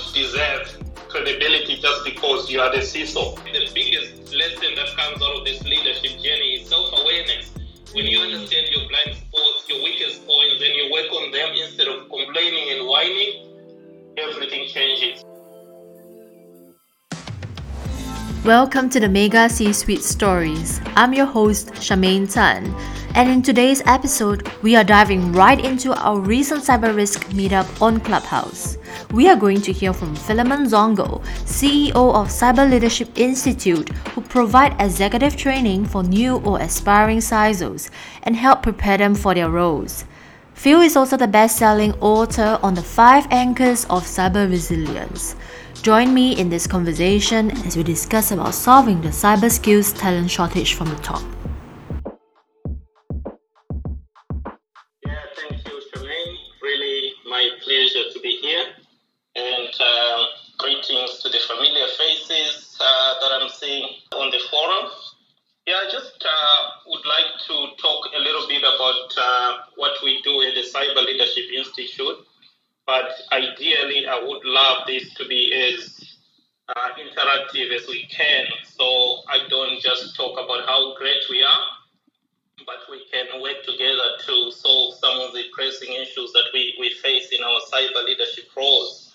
deserve credibility just because you are the CISO. The biggest lesson that comes out of this leadership journey is self-awareness. When you understand your blind spots, your weakest points, and you work on them instead of complaining and whining, everything changes. Welcome to the Mega C-Suite Stories. I'm your host, Charmaine Tan, and in today's episode, we are diving right into our recent cyber risk meetup on Clubhouse. We are going to hear from Philemon Zongo, CEO of Cyber Leadership Institute, who provide executive training for new or aspiring CISOs and help prepare them for their roles. Phil is also the best-selling author on the 5 Anchors of Cyber Resilience. Join me in this conversation as we discuss about solving the cyber skills talent shortage from the top. Yeah, thank you, Charmaine. Really my pleasure to be here. And greetings to the familiar faces that I'm seeing on the forum. Yeah, I just would like to talk a little bit about what we do at the Cyber Leadership Institute. But ideally, I would love this to be as interactive as we can. So I don't just talk about how great we are, but we can work together to solve some of the pressing issues that we face in our cyber leadership roles.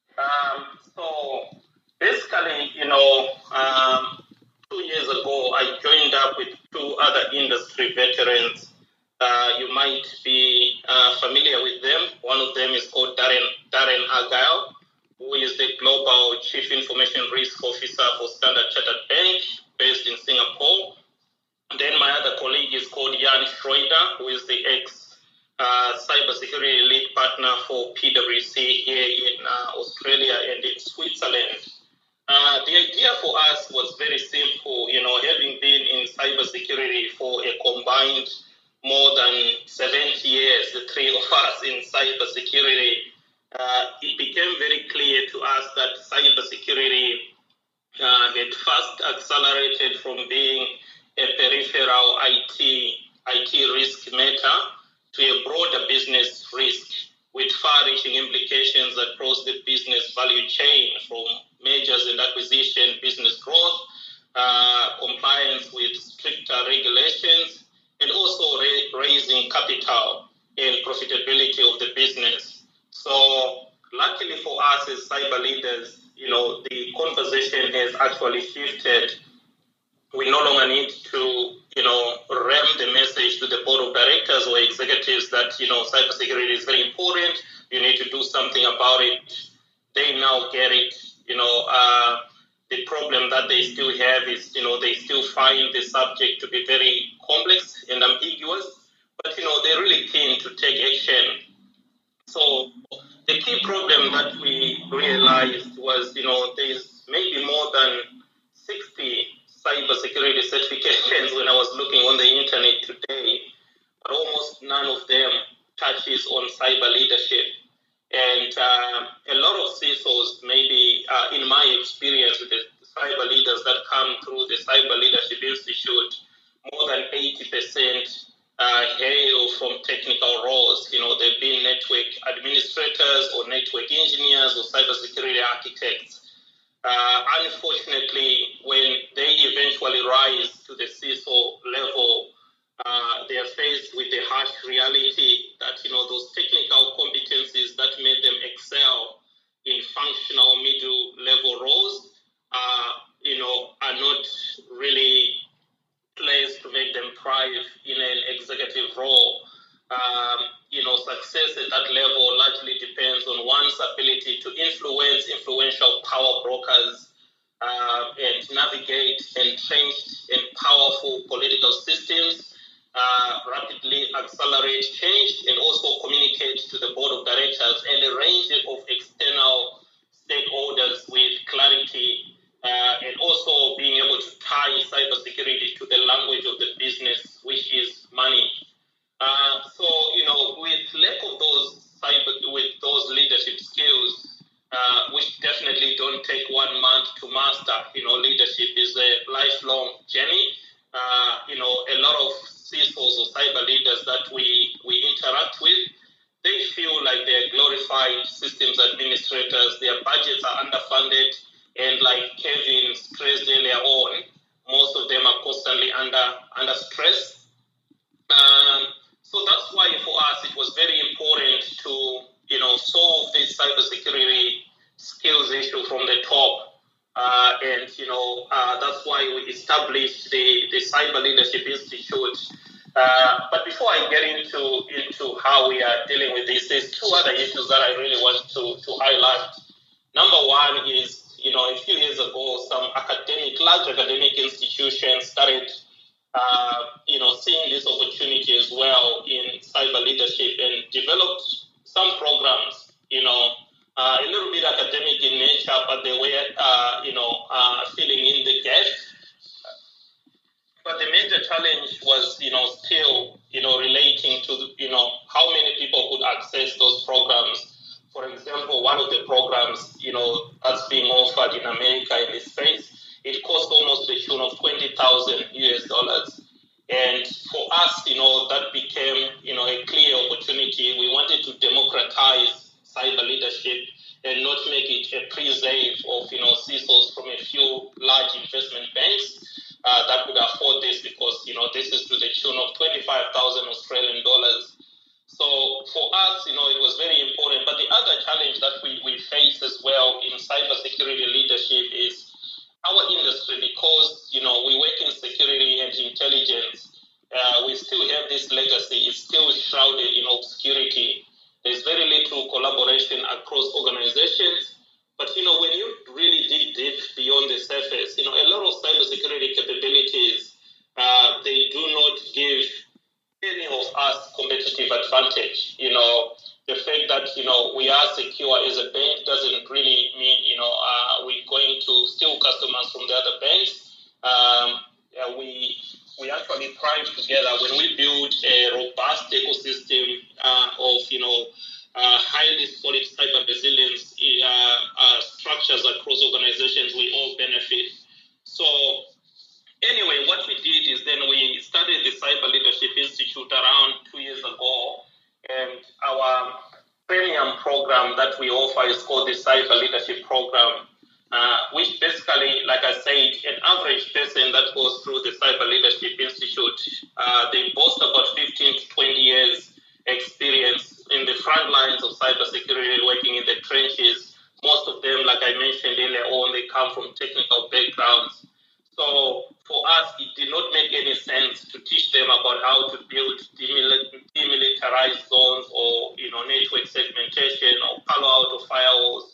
So basically, 2 years ago, I joined up with 2 other industry veterans. You might be familiar with them. One of them is called Darren Argyle, who is the Global Chief Information Risk Officer for Standard Chartered Bank based in Singapore. And then my other colleague is called Jan Schroeder, who is the cybersecurity lead partner for PwC here in Australia and in Switzerland. The idea for us was very simple. Having been in cybersecurity for a combined more than 70 years, the 3 of us in cybersecurity, it became very clear to us that cybersecurity had first accelerated from being a peripheral IT risk matter to a broader business risk with far-reaching implications across the business value chain, from mergers and acquisition, business growth, compliance with stricter regulations, and also raising capital and profitability of the business. So luckily for us as cyber leaders, the conversation has actually shifted. We no longer need to, ram the message to the board of directors or executives that, cybersecurity is very important. You need to do something about it. They now get it. The problem that they still have is, they still find the subject to be very complex and ambiguous, but, they're really keen to take action. So the key problem that we realized was, there's maybe more than 60 cybersecurity certifications when I was looking on the internet today, but almost none of them touches on cyber leadership. And a lot of CISOs, maybe in my experience with the cyber leaders that come through the Cyber Leadership Institute, more than 80% hail from technical roles. They've been network administrators or network engineers or cybersecurity architects. Unfortunately, when they eventually rise to the CISO level, they are faced with the harsh reality that, those technical competencies that made them excel in functional middle-level roles, are not really placed to make them thrive in an executive role. Success at that level largely depends on one's ability to influence influential power brokers and navigate entrenched and powerful political systems, rapidly accelerate change, and also communicate to the board of directors and a range of external stakeholders with clarity, and also being able to tie cybersecurity to the language of the business, which is money. With lack of those leadership skills, which definitely don't take 1 month to master. Leadership is a lifelong journey. A lot of CISOs or cyber leaders that we interact with, they feel like they're glorified systems administrators, their budgets are underfunded, and like Kevin stressed earlier on, most of them are constantly under stress. So that's why for us it was very important to solve this cybersecurity skills issue from the top. And that's why we established the Cyber Leadership Institute. But before I get into how we are dealing with this, there's two other issues that I really want to highlight. Number one is, a few years ago, some large academic institutions started, seeing this opportunity as well in cyber leadership and developed some programs, a little bit academic in nature, but they were, filling in the gaps. But the major challenge was, still, relating to, how many people could access those programs. For example, one of the programs, that's being offered in America in this space, it cost almost the tune of $20,000 US. And for us, that became, a clear opportunity. We wanted to democratize cyber leadership and not make it a preserve of, CISOs from a few large investment banks that would afford this, because, this is to the tune of 25,000 Australian dollars. So for us, it was very important. But the other challenge that we face as well in cybersecurity leadership is our industry, because, we work in security and intelligence. We still have this legacy. It's still shrouded in obscurity. There's very little collaboration across organizations. But, when you really dig deep beyond the surface, a lot of cybersecurity capabilities, they do not give any of us competitive advantage. The fact that, we are secure as a bank doesn't really mean, we're going to steal customers from the other banks. We actually thrive together when we build a robust ecosystem of, highly solid cyber resilience structures across organizations. We all benefit. So anyway, what we did is then we started the Cyber Leadership Institute around 2 years ago, and our premium program that we offer is called the Cyber Leadership Program, which basically, like I said, an average person that goes through the Cyber Leadership Institute, they boast about 15 to 20 years experience in the front lines of cybersecurity, working in the trenches. Most of them, like I mentioned earlier on, they come from technical backgrounds. So for us, it did not make any sense to teach them about how to build demilitarized zones or, network segmentation or Palo Alto firewalls.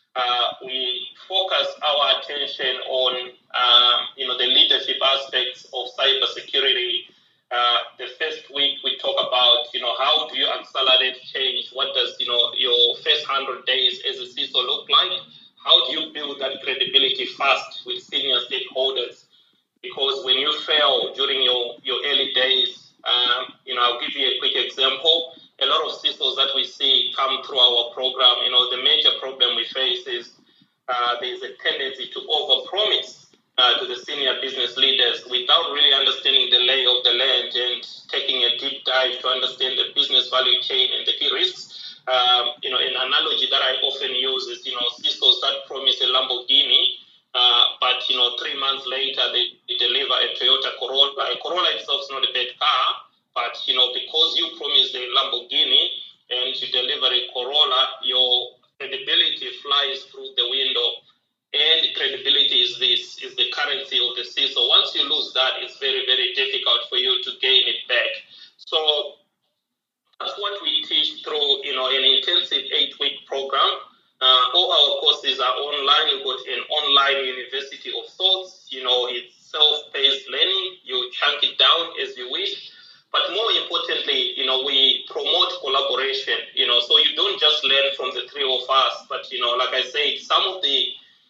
We focus our attention on, the leadership aspects of cybersecurity. The first week we talk about, how do you accelerate change? What does, your first 100 days as a CISO look like? How do you build that credibility fast with senior stakeholders? Because when you fail during your early days, I'll give you a quick example. A lot of CISOs that we see come through our program, the major problem we face is there's a tendency to overpromise to the senior business leaders without really understanding the lay of the land and taking a deep dive to understand the business value chain and the key risks. An analogy that I often use is, CISOs that promise a Lamborghini, but 3 months later they deliver a Toyota Corolla. A Corolla itself is not a bad car, but because you promised a Lamborghini and you deliver a Corolla, your credibility flies through the window. And credibility is the currency of the CISO. Once you lose that, it's very, very difficult for you to gain it back. So that's what we teach through, an intensive 8-week program. All our courses are online. We've got an online university of sorts. It's self-paced learning. You chunk it down as you wish. But more importantly, we promote collaboration. So you don't just learn from the three of us, but like I said, some of the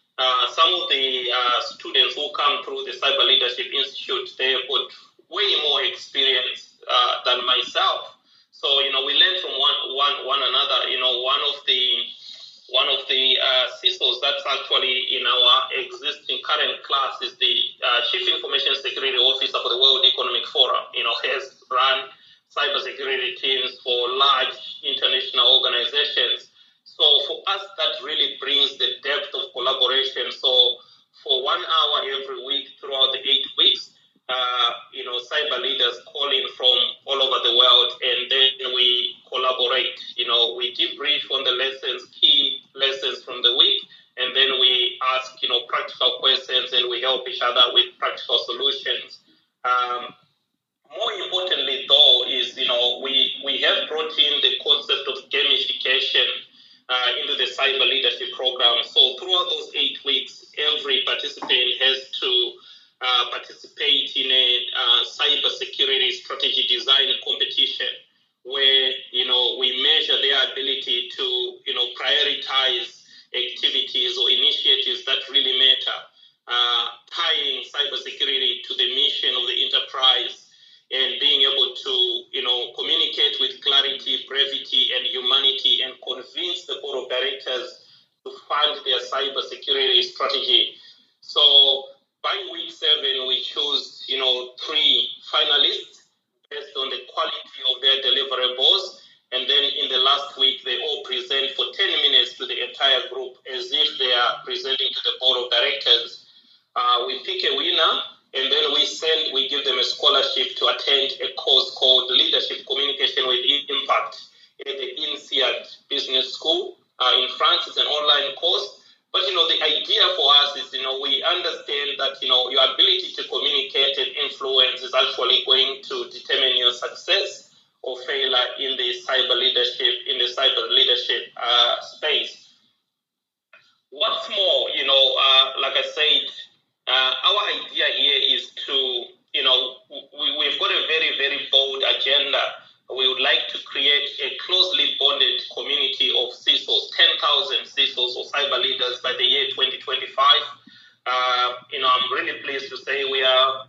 students who come through the Cyber Leadership Institute, they've got way more experience than myself. So we learn from one another. One of the CISOs that's actually in our existing current class is the Chief Information Security Officer for the World Economic Forum. Has run cybersecurity teams for large international organizations. So for us, that really brings the depth of collaboration. So for 1 hour every week throughout the 8 weeks, cyber leaders call in from all over the world, and then we collaborate. We debrief on the key lessons from the week, and then we ask, practical questions, and we help each other with practical solutions. More importantly, though, is, we have brought in the concept of gamification into the cyber leadership program. So throughout those 8 weeks, every participant has to participate in a cyber security strategy design competition where, we measure their ability to, prioritize activities or initiatives that really matter, tying cybersecurity to the mission of the enterprise and being able to, communicate with clarity, brevity, and humanity, and convince the board of directors to fund their cybersecurity strategy. So by week 7, we choose, 3 finalists based on the quality of their deliverables. And then in the last week, they all present for 10 minutes to the entire group as if they are presenting to the board of directors. We pick a winner, and then we give them a scholarship to attend a course called Leadership Communication with Impact at the INSEAD Business School in France. It's an online course. But, the idea for us is, we understand that, your ability to communicate and influence is actually going to determine your success or failure in the cyber leadership space. What's more, like I said, our idea here is to, we've got a very, very bold agenda. We would like to create a closely bonded community of CISOs, 10,000 CISOs or cyber leaders by the year 2025. I'm really pleased to say we are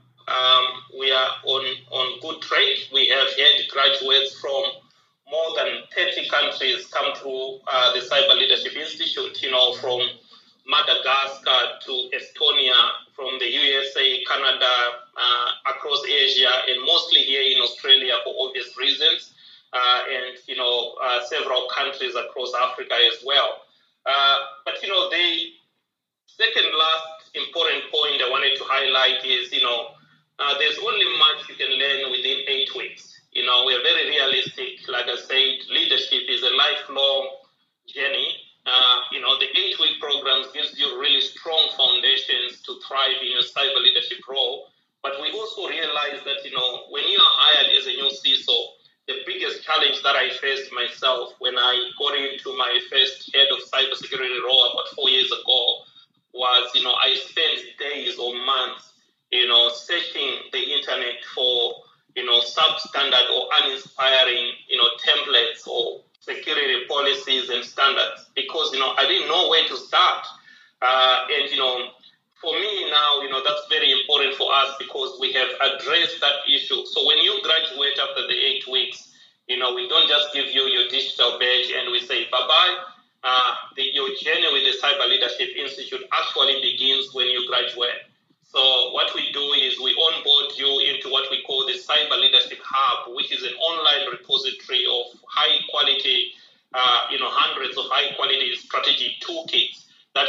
on good track. We have had graduates from more than 30 countries come through the Cyber Leadership Institute, from Madagascar to Estonia, from the USA, Canada, across Asia, and mostly here in Australia for obvious reasons, and several countries across Africa as well. But the second last important point I wanted to highlight is, there's only much you can learn within 8 weeks. We're very realistic. Like I said, leadership is a lifelong journey. The 8-week programs gives you really strong foundations to thrive in your cyber leadership role. But we also realize that, when you are hired as a new CISO, the biggest challenge that I faced myself when I got into my first head of cybersecurity role about 4 years ago was, I spent days or months, searching the internet for, substandard or uninspiring, templates or security policies and standards because, I didn't know where to start. And, for me now, that's very important for us because we have addressed that issue. So when you graduate after the 8 weeks, we don't just give you your digital badge and we say bye-bye. Your journey with the Cyber Leadership Institute actually begins when you graduate. So what we do is we onboard you into what we call the Cyber Leadership Hub, which is an online repository of high quality, hundreds of high quality strategy toolkits that,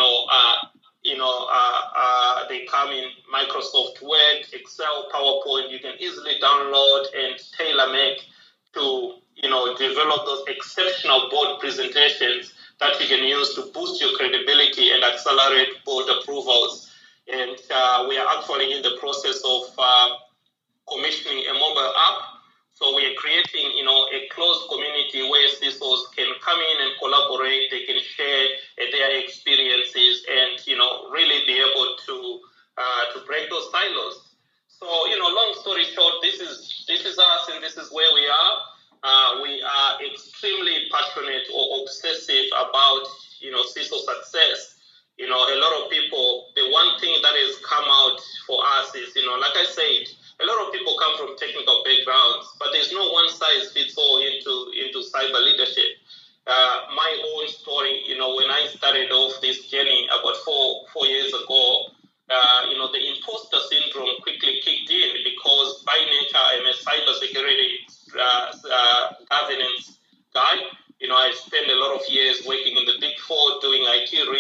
they come in Microsoft Word, Excel, PowerPoint. You can easily download and tailor-make to, develop those exceptional board presentations that you can use to boost your credibility and accelerate board approvals. And we are actually in the process of commissioning a mobile app. So we are creating, a closed community where CISOs can come in and collaborate. They can share their experiences and, really be able to break those silos. So, long story short, this is us and this is where we are. We are extremely passionate or obsessive about, CISO success. A lot of people, the one thing that has come out for us is, like I said, a lot of people come from technical backgrounds, but there's no one size fits all into cyber leadership. My own story, when I started off this journey about four years ago, the imposter syndrome quickly kicked in because by nature I'm a cybersecurity governance guy. I spent a lot of years working in the Big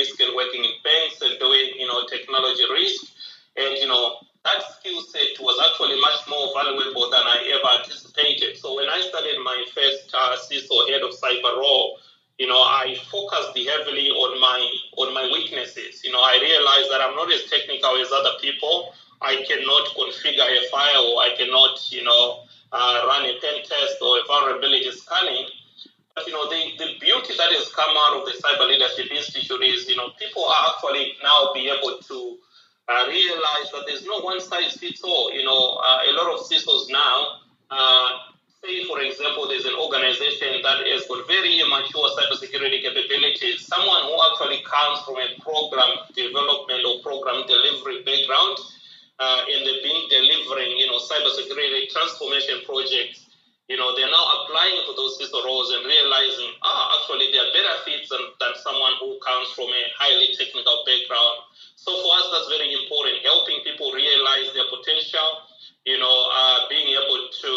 risk and working in banks and doing, technology risk. And, that skill set was actually much more valuable than I ever anticipated. So when I started my first CISO head of cyber role, I focused heavily on my weaknesses. I realized that I'm not as technical as other people. I cannot configure a firewall. I cannot, run a pen test or a vulnerability scanning. But, the beauty that has come out of the Cyber Leadership Institute is, people are actually now be able to realize that there's no one size fits all. A lot of CISOs now, say, for example, there's an organization that has got very immature cybersecurity capabilities. Someone who actually comes from a program development or program delivery background, and they've been delivering, cybersecurity transformation projects. They're now applying for those CISO roles and realizing, actually, there are better fits than someone who comes from a highly technical background. So for us, that's very important, helping people realize their potential, being able to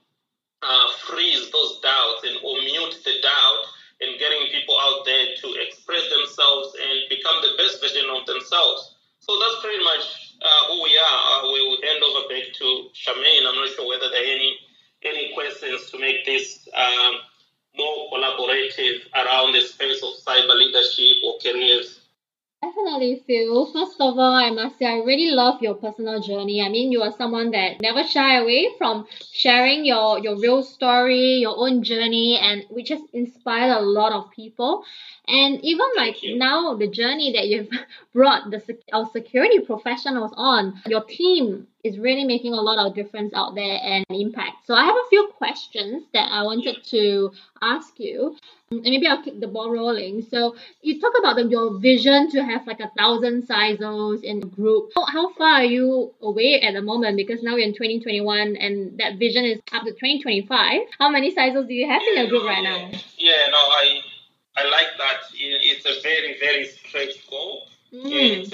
freeze those doubts or mute the doubt, and getting people out there to express themselves and become the best version of themselves. So that's pretty much who we are. We will hand over back to Charmaine. I'm not sure whether there are any questions to make this more collaborative around the space of cyber leadership or careers. Definitely, Phil. First of all, I must say I really love your personal journey. I mean, you are someone that never shy away from sharing your real story, your own journey, and which has inspired a lot of people. And even like now, the journey that you've brought our security professionals on, your team is really making a lot of difference out there and impact. So I have a few questions that I wanted to ask you. And maybe I'll keep the ball rolling. So you talk about your vision to have like 1,000 CISOs in the group. How far are you away at the moment? Because now we're in 2021 and that vision is up to 2025. How many CISOs do you have in your group right now? Yeah, no, I like that. It's a very, very stretched goal. And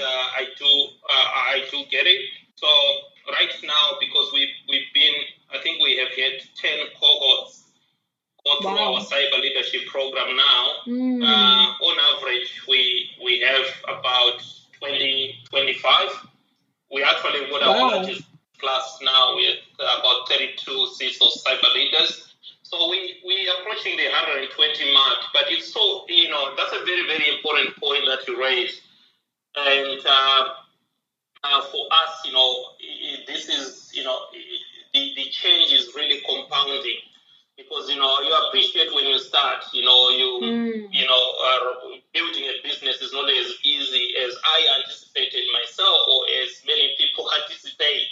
I do get it. So right now, because we've been, I think we have had 10 cohorts go through our cyber leadership program now. On average, we have about 20-25. We actually got our largest class now with about 32 CISO cyber leaders. So we approaching the 120 mark, but it's so, that's a very, very important point that you raised. And for us, this is, the change is really compounding. Because, you appreciate when you start, building a business is not as easy as I anticipated myself or as many people anticipate.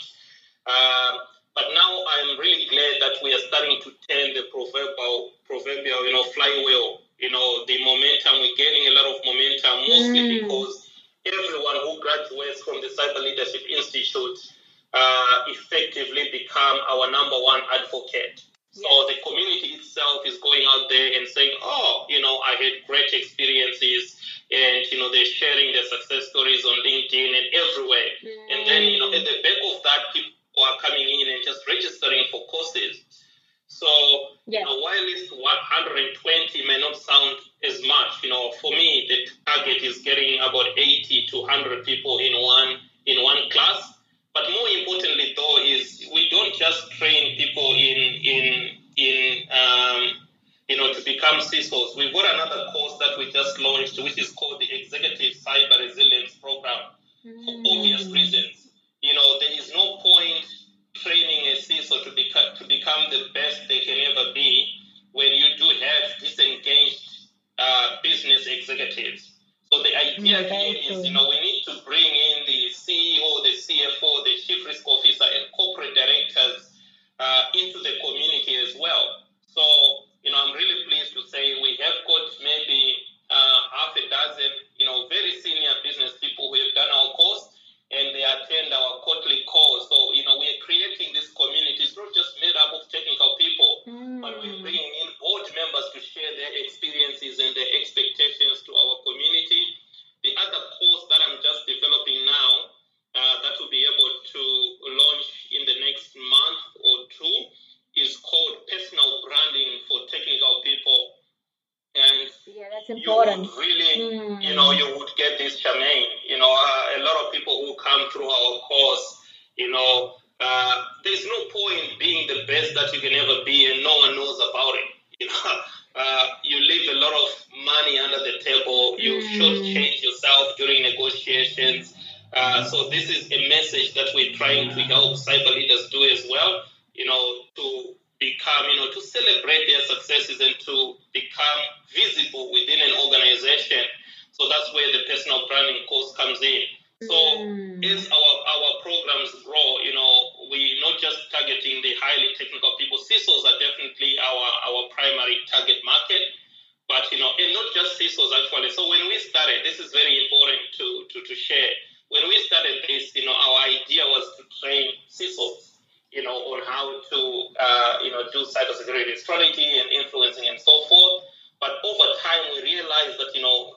But now I'm really glad that we are starting to turn the proverbial, flywheel. The momentum, we're gaining a lot of momentum, mostly because everyone who graduates from the Cyber Leadership Institute effectively become our number one advocate. So the community itself is going out there and saying, I had great experiences, and, they're sharing their success stories on LinkedIn and everywhere. And then, at the back of that, people are coming in and just registering for courses. So, while it's 120 may not sound as much, for me, the target is getting about 80 to 100 people in one class. But more importantly, though, is we don't just train people to become CISOs. We've got another course that we just launched, which is called the Executive Cyber Resilience Program, for obvious reasons. There is no point training a CISO to become the best they can ever be when you do have disengaged business executives. So the idea here is, we need to bring in the CEO, the CFO, the Chief Risk Officer, and corporate directors into the community as well. So, I'm really pleased to say we have got maybe half a dozen, very senior business people who have done our course, and they attend our quarterly calls. So, we are creating this community. It's not just made up of technical people, but we're bringing in board members to share their experiences and their expectations to our community. The other course that I'm just developing now, that will be able to launch in the next month or two, is called Personal important. You would really, you would get this, Charmaine. A lot of people who come through our course, there's no point being the best that you can ever be and no one knows about it. You leave a lot of money under the table. You shortchange yourself during negotiations. So this is a message that we're trying to help cyber leaders do as well, to become, to celebrate their successes and to become visible within an organization. So that's where the personal branding course comes in. So as our programs grow, we're not just targeting the highly technical people. CISOs are definitely our primary target market, but and not just CISOs actually. So when we started, this is very important to share. When we started this, our idea was to train CISOs, on how to do cybersecurity strategy and influencing and so forth. But over time, we realized that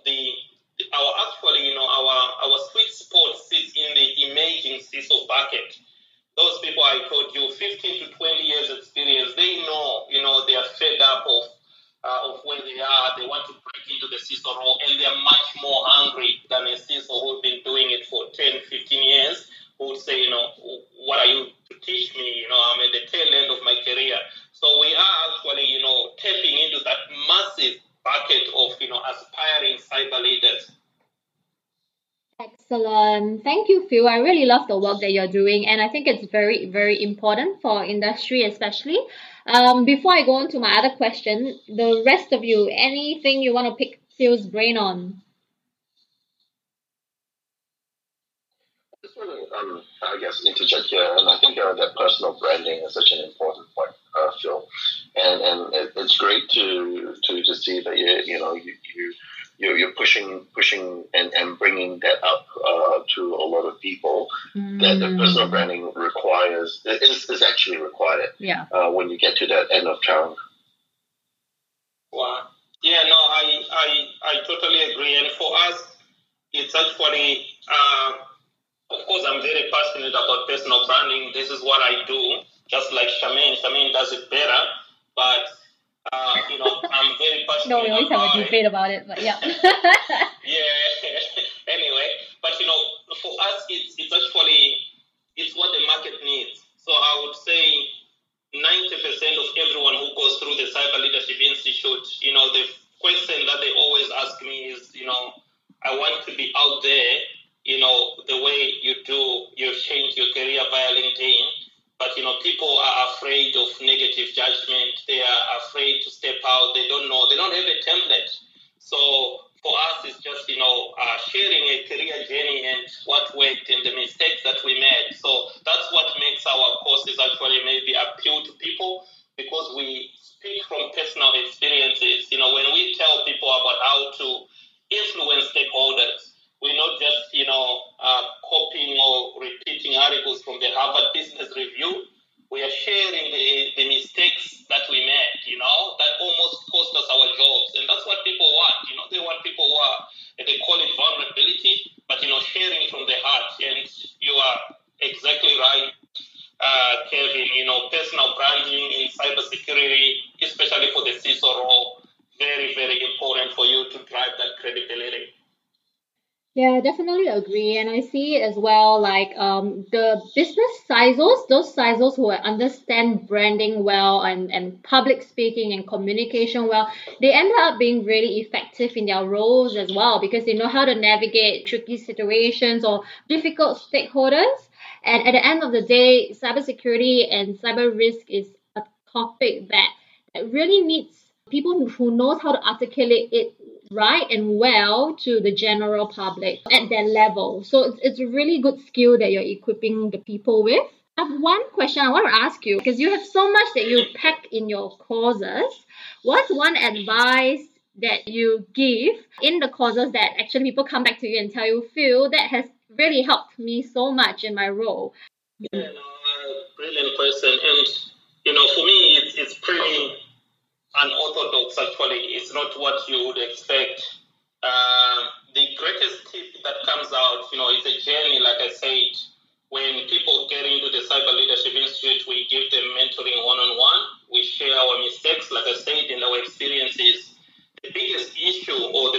our sweet spot sits in the emerging CISO bucket. Those people I told you, 15 to 20 years experience, they know, they are fed up of where they are. They want to break into the CISO role, and they are much more hungry than a CISO who's been doing it for 10, 15 years, who would say, what are you to teach me? I'm at the tail end of my career. So we are actually, tapping into that massive bucket of, aspiring cyber leaders. Excellent. Thank you, Phil. I really love the work that you're doing, and I think it's very, very important for industry, especially. Before I go on to my other question, the rest of you, anything you want to pick Phil's brain on? Just want to, I guess, interject here, and I think that personal branding is such an important point, Phil, and it's great to see that you're pushing and bringing that up to a lot of people, that the personal branding is actually required. Yeah. When you get to that end of town. Wow. Yeah, no, I totally agree. And for us, it's actually, of course, I'm very passionate about personal branding. This is what I do, just like Charmaine. Charmaine does it better, but I'm very passionate. No, we always have a debate about it, but yeah. Yeah. Anyway, but for us, it's actually what the market needs. So I would say 90% of everyone who goes through the Cyber Leadership Institute, the question that they always ask me is, I want to be out there, the way you do, you've changed your career via LinkedIn, but, people are afraid of negative judgment. They are afraid to step out. They don't know. They don't have a template. So for us, it's just, sharing a career journey and what worked and the mistakes that we made. So that's what makes our courses actually maybe appeal to people, because we speak from personal experiences. When we tell people about how to influence stakeholders, we're not just, copying or repeating articles from the Harvard Business Review. We are sharing the mistakes that we made, that almost cost us our jobs. And that's what people want. They want people who are, they call it vulnerability, but, sharing from the heart. And you are exactly right, Kevin. Personal branding in cybersecurity, especially for the CISO role, very, very important for you to drive that credibility. Yeah, I definitely agree. And I see it as well, like the business CISOs, those CISOs who understand branding well and public speaking and communication well, they end up being really effective in their roles as well, because they know how to navigate tricky situations or difficult stakeholders. And at the end of the day, cybersecurity and cyber risk is a topic that really needs people who knows how to articulate it right and well to the general public at their level. So it's a really good skill that you're equipping the people with. I have one question I want to ask you, because you have so much that you pack in your courses. What's one advice that you give in the courses that actually people come back to you and tell you, Phil, that has really helped me so much in my role? Yeah, brilliant question. And, for me, it's pretty unorthodox, actually. It's not what you would expect. The greatest tip that comes out, it's a journey, like I said. When people get into the Cyber Leadership Institute, we give them mentoring one-on-one. We share our mistakes, like I said, and our experiences. The biggest issue or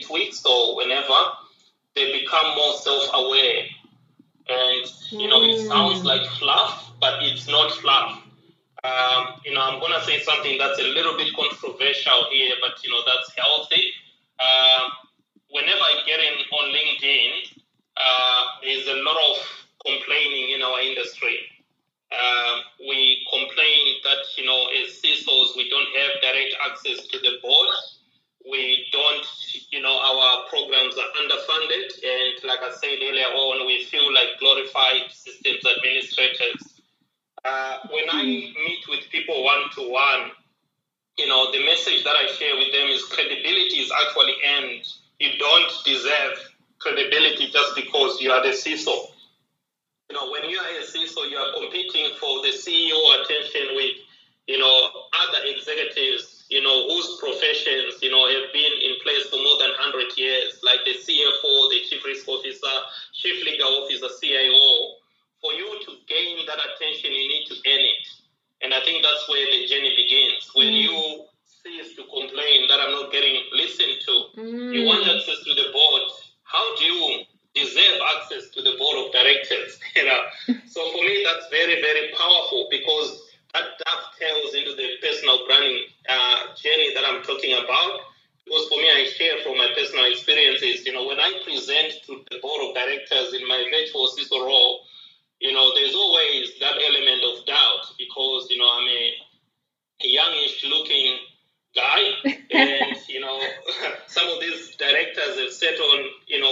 tweaks or whenever, they become more self-aware. And, it sounds like fluff, but it's not fluff. I'm going to say something that's a little bit controversial here, but, that's healthy. Whenever I get in on LinkedIn, there's a lot of complaining in our industry. We complain that, as CISOs, we don't have direct access to the board. We don't, our programs are underfunded. And like I said earlier on, we feel like glorified systems administrators. When I meet with people one-to-one, the message that I share with them is credibility is actually earned. You don't deserve credibility just because you are the CISO. When you are a CISO, you are competing for the CEO attention with, other executives, whose professions, have been in place for more than 100 years, like the CFO, the Chief Risk Officer, Chief Legal Officer, CIO. For you to gain that attention, you need to earn it. And I think that's where the journey begins. When you cease to complain that I'm not getting listened to, you want access to the board. How do you deserve access to the board of directors? So for me, that's very, very powerful because that dovetails into the personal branding journey that I'm talking about. Because for me, I share from my personal experiences. When I present to the board of directors in my virtual CISO role, there's always that element of doubt because, I'm a youngish looking guy and, some of these directors have sat on,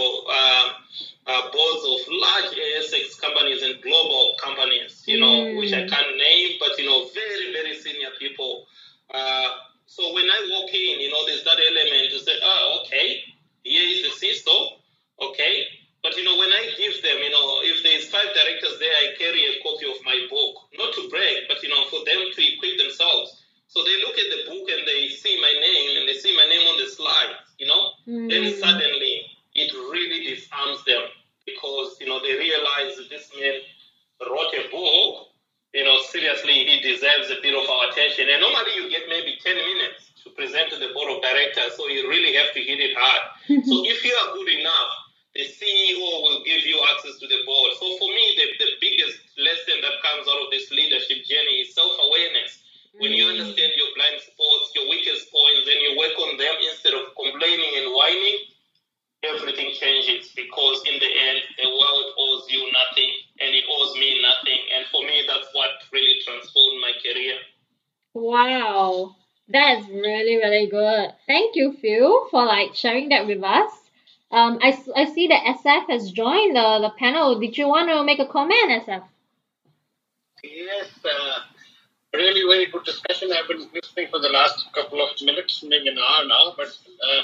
boards of large ASX companies and global companies, which I can't name, but, very, very senior people. So when I walk in, there's that element to say, okay, here is the CISO, okay. But, when I give them, if there's 5 directors there, I carry a copy of my book, not to brag, but, for them to equip themselves. So they look at the book and they see my name and they see my name on the slide, then suddenly it really disarms them because, they realize that this man wrote a book, seriously, he deserves a bit of our attention. And normally you get maybe 10 minutes to present to the board of directors, so you really have to hit it hard. So if you are good enough, the CEO will give you access to the board. So for me, the biggest lesson that comes out of this leadership journey is self-awareness. When you understand your blind spots, your weakest points, and you work on them instead of complaining and whining, everything changes because in the end, the world owes you nothing and it owes me nothing. And for me, that's what really transformed my career. Wow, that's really, really good. Thank you, Phil, for sharing that with us. I see that SF has joined the panel. Did you want to make a comment, SF? Yes, really very good discussion. I've been listening for the last couple of minutes, maybe an hour now, but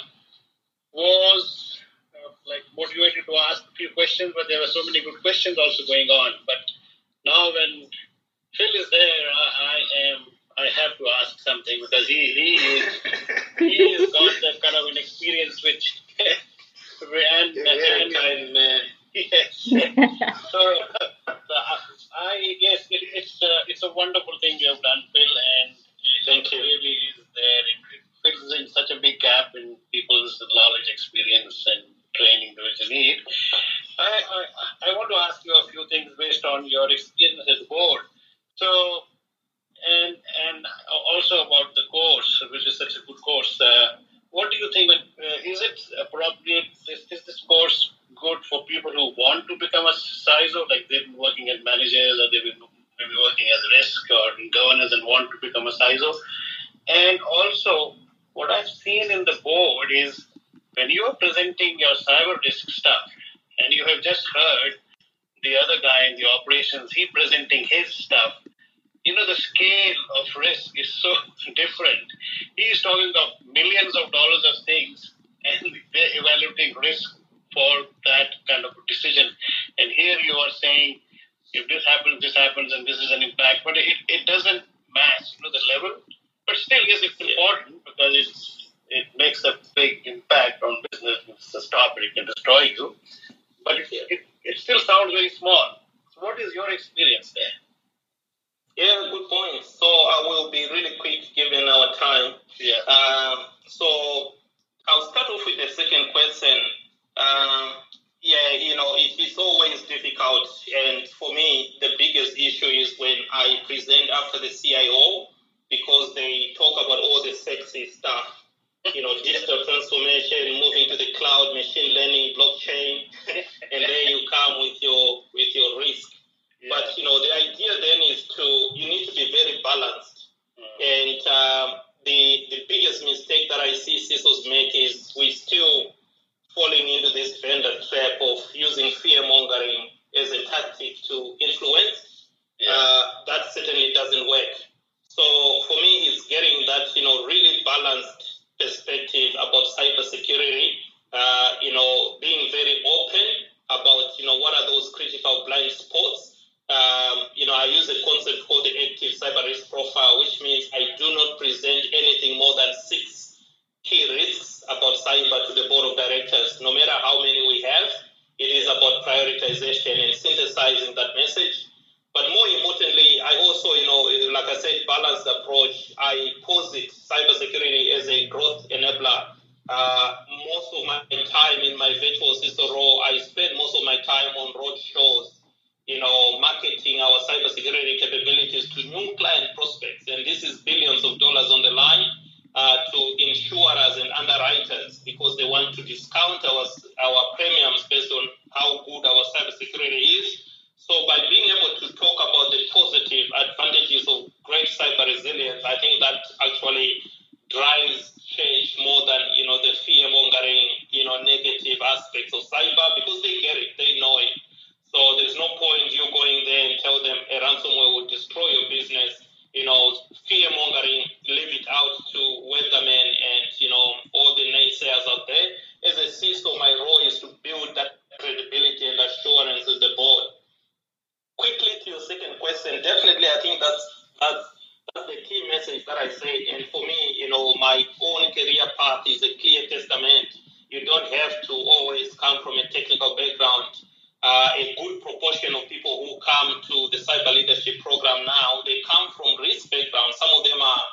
was motivated to ask a few questions, but there were so many good questions also going on. But now when Phil is there, I have to ask something because he has got that kind of an experience which and kind man. Yes. So I guess it's a wonderful thing you have done, Phil, and Thank you. Really is there. It fills in such a big gap in people's knowledge, experience, and training which they need. I want to ask you a few things based on your experience at the board. So, and also about the course, which is such a good course. What do you think? Is it appropriate? Is this course good for people who want to become a CISO, like they've been working as managers or they've been maybe working as risk or in governance and want to become a CISO? And also, what I've seen in the board is when you are presenting your cyber risk stuff, and you have just heard the other guy in the operations, he presenting his stuff, the scale of risk is so different. He's talking of millions of dollars of things, and they're evaluating risk for that kind of decision. And here you are saying, if this happens, and this is an impact, but it doesn't match the level. But still, yes, it's important because it makes a big impact on business. It's a stop, it can destroy you. But it still sounds very small. So what is your experience there? Yeah, good point. So I will be really quick given our time. Yeah. So I'll start off with the second question. question. It's always difficult. And for me, the biggest issue is when I present after the CIO, because they talk about all the sexy stuff, digital transformation, moving to the cloud, machine learning, blockchain, and there you come with your risk. Yeah. But the idea then is you need to be very balanced. And the biggest mistake that I see CISOs make is we still falling into this vendor trap of using fear mongering as a tactic to influence. Yeah. That certainly doesn't work. So for me, it's getting that really balanced perspective about cybersecurity. Being very open about what are those critical blind spots. I use a concept called the active cyber risk profile, which means I do not present anything more than 6 key risks about cyber to the board of directors. No matter how many we have, it is about prioritization and synthesizing that message. But more importantly, I also, like I said, balanced approach. I posit cybersecurity as a growth enabler. Most of my time in my virtual CISO role, I spend most of my time on road shows, marketing our cybersecurity capabilities to new client prospects. And this is billions of dollars on the line to insurers and underwriters, because they want to discount our premiums based on how good our cybersecurity is. So by being able to talk about the positive advantages of great cyber resilience, I think that actually drives change more than, the fear-mongering, negative aspects of cyber, because they get it, they know it. So there's no point you going there and tell them a ransomware will destroy your business. Fear-mongering, leave it out to weathermen and, all the naysayers out there. As a CISO, my role is to build that credibility and assurance with the board. Quickly to your second question, definitely I think that's the key message that I said. And for me, my own career path is a clear testament. You don't have to always come from a technical background. A good proportion of people who come to the cyber leadership program now, they come from risk background. Some of them are,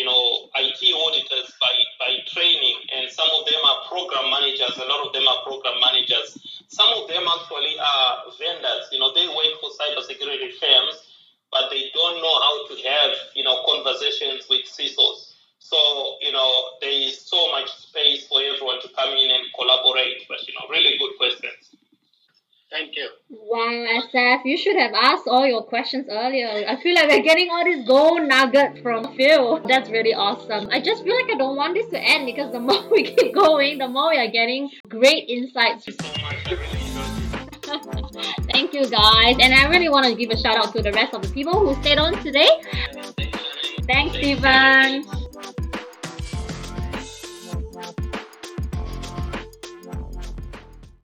IT auditors by training, and some of them are program managers. A lot of them are program managers. Some of them actually are vendors. They work for cybersecurity firms, but they don't know how to have, conversations with CISOs. So, there is so much space for everyone to come in and collaborate. But, really good questions. Thank you. Wow, SF, you should have asked all your questions earlier. I feel like we're getting all this gold nugget from Phil. That's really awesome. I just feel like I don't want this to end, because the more we keep going, the more we are getting great insights. Thank you, guys. And I really want to give a shout out to the rest of the people who stayed on today. Thanks, Stephen.